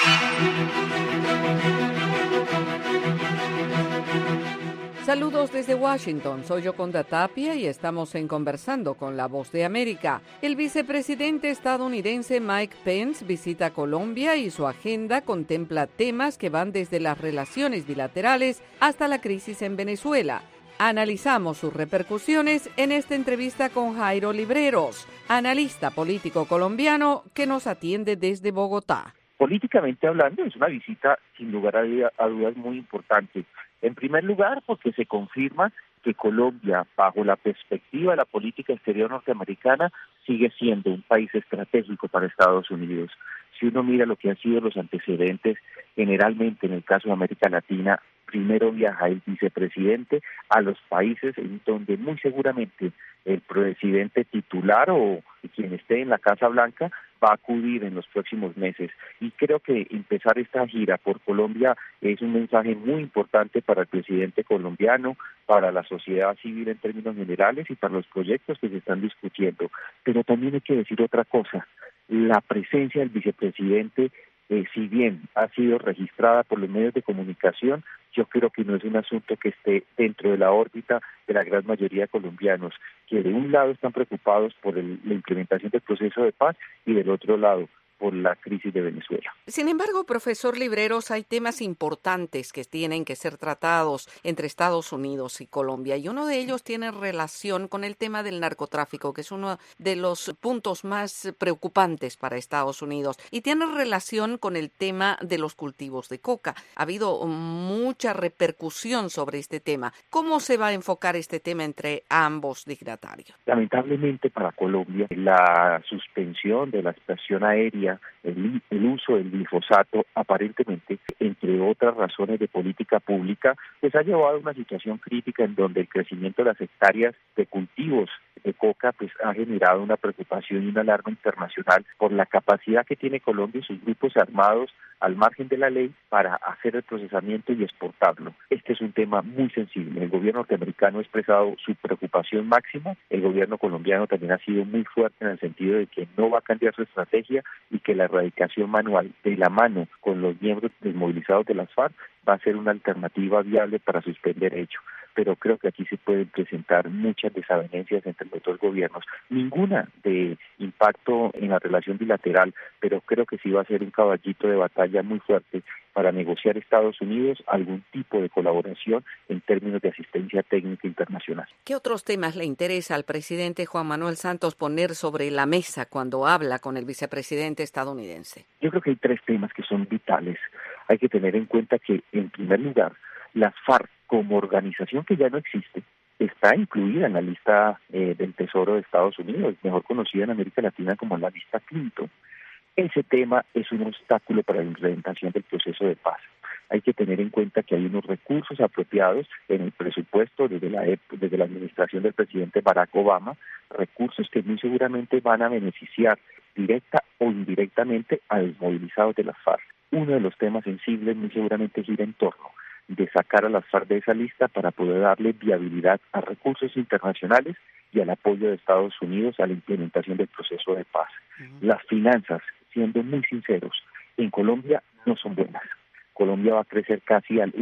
Saludos desde Washington, soy Yoconda Tapia y estamos en Conversando con la Voz de América. El vicepresidente estadounidense Mike Pence visita Colombia y su agenda contempla temas que van desde las relaciones bilaterales hasta la crisis en Venezuela. Analizamos sus repercusiones en esta entrevista con Jairo Libreros, analista político colombiano que nos atiende desde Bogotá. Políticamente hablando, es una visita sin lugar a dudas muy importante. En primer lugar, porque se confirma que Colombia, bajo la perspectiva de la política exterior norteamericana, sigue siendo un país estratégico para Estados Unidos. Si uno mira lo que han sido los antecedentes, generalmente en el caso de América Latina, primero viaja el vicepresidente a los países en donde muy seguramente el presidente titular o quien esté en la Casa Blanca va a acudir en los próximos meses. Y creo que empezar esta gira por Colombia es un mensaje muy importante para el presidente colombiano, para la sociedad civil en términos generales y para los proyectos que se están discutiendo. Pero también hay que decir otra cosa, la presencia del vicepresidente, si bien ha sido registrada por los medios de comunicación, yo creo que no es un asunto que esté dentro de la órbita de la gran mayoría de colombianos, que de un lado están preocupados por la implementación del proceso de paz y del otro lado por la crisis de Venezuela. Sin embargo, profesor Libreros, hay temas importantes que tienen que ser tratados entre Estados Unidos y Colombia, y uno de ellos tiene relación con el tema del narcotráfico, que es uno de los puntos más preocupantes para Estados Unidos, y tiene relación con el tema de los cultivos de coca. Ha habido mucha repercusión sobre este tema. ¿Cómo se va a enfocar este tema entre ambos dignatarios? Lamentablemente para Colombia, la suspensión de la extracción aérea, el uso del glifosato, aparentemente, entre otras razones de política pública, pues ha llevado a una situación crítica en donde el crecimiento de las hectáreas de cultivos de coca pues ha generado una preocupación y una alarma internacional por la capacidad que tiene Colombia y sus grupos armados al margen de la ley para hacer el procesamiento y exportarlo. Este es un tema muy sensible. El gobierno norteamericano ha expresado su preocupación máxima. El gobierno colombiano también ha sido muy fuerte en el sentido de que no va a cambiar su estrategia y que la erradicación manual de la mano con los miembros desmovilizados de las FARC va a ser una alternativa viable para suspender hecho. Pero creo que aquí se pueden presentar muchas desavenencias entre los dos gobiernos. Ninguna de impacto en la relación bilateral, pero creo que sí va a ser un caballito de batalla muy fuerte para negociar Estados Unidos algún tipo de colaboración en términos de asistencia técnica internacional. ¿Qué otros temas le interesa al presidente Juan Manuel Santos poner sobre la mesa cuando habla con el vicepresidente estadounidense? Yo creo que hay tres temas que son vitales. Hay que tener en cuenta que, en primer lugar, las FARC como organización que ya no existe, está incluida en la lista del Tesoro de Estados Unidos, mejor conocida en América Latina como la lista Clinton. Ese tema es un obstáculo para la implementación del proceso de paz. Hay que tener en cuenta que hay unos recursos apropiados en el presupuesto desde la administración del presidente Barack Obama, recursos que muy seguramente van a beneficiar directa o indirectamente a los movilizados de las FARC. Uno de los temas sensibles muy seguramente gira en torno de sacar a las FARC de esa lista para poder darle viabilidad a recursos internacionales y al apoyo de Estados Unidos a la implementación del proceso de paz. Las finanzas, siendo muy sinceros, en Colombia no son buenas. Colombia va a crecer casi al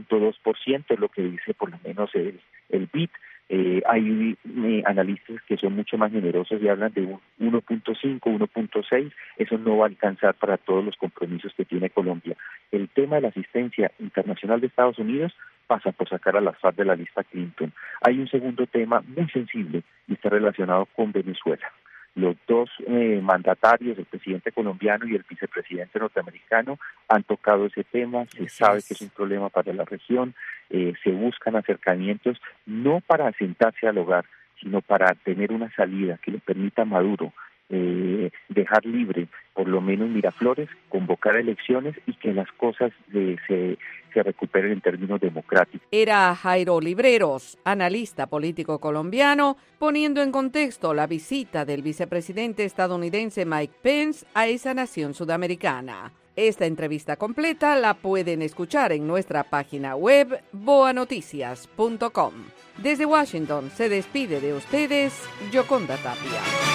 1.2%, es lo que dice por lo menos el BID. Hay analistas que son mucho más generosos y hablan de un 1.5, 1.6. Eso no va a alcanzar para todos los compromisos que tiene Colombia. El tema de la asistencia internacional de Estados Unidos pasa por sacar a las FARC de la lista Clinton. Hay un segundo tema muy sensible y está relacionado con Venezuela. Los dos mandatarios, el presidente colombiano y el vicepresidente norteamericano, han tocado ese tema. Se sabe que es un problema para la región. Se buscan acercamientos no para sentarse al hogar, sino para tener una salida que le permita a Maduro dejar libre por lo menos Miraflores, convocar elecciones y que las cosas se recuperen en términos democráticos. Era Jairo Libreros, analista político colombiano, poniendo en contexto la visita del vicepresidente estadounidense Mike Pence a esa nación sudamericana. Esta entrevista completa la pueden escuchar en nuestra página web boanoticias.com. Desde Washington se despide de ustedes Yoconda Tapia.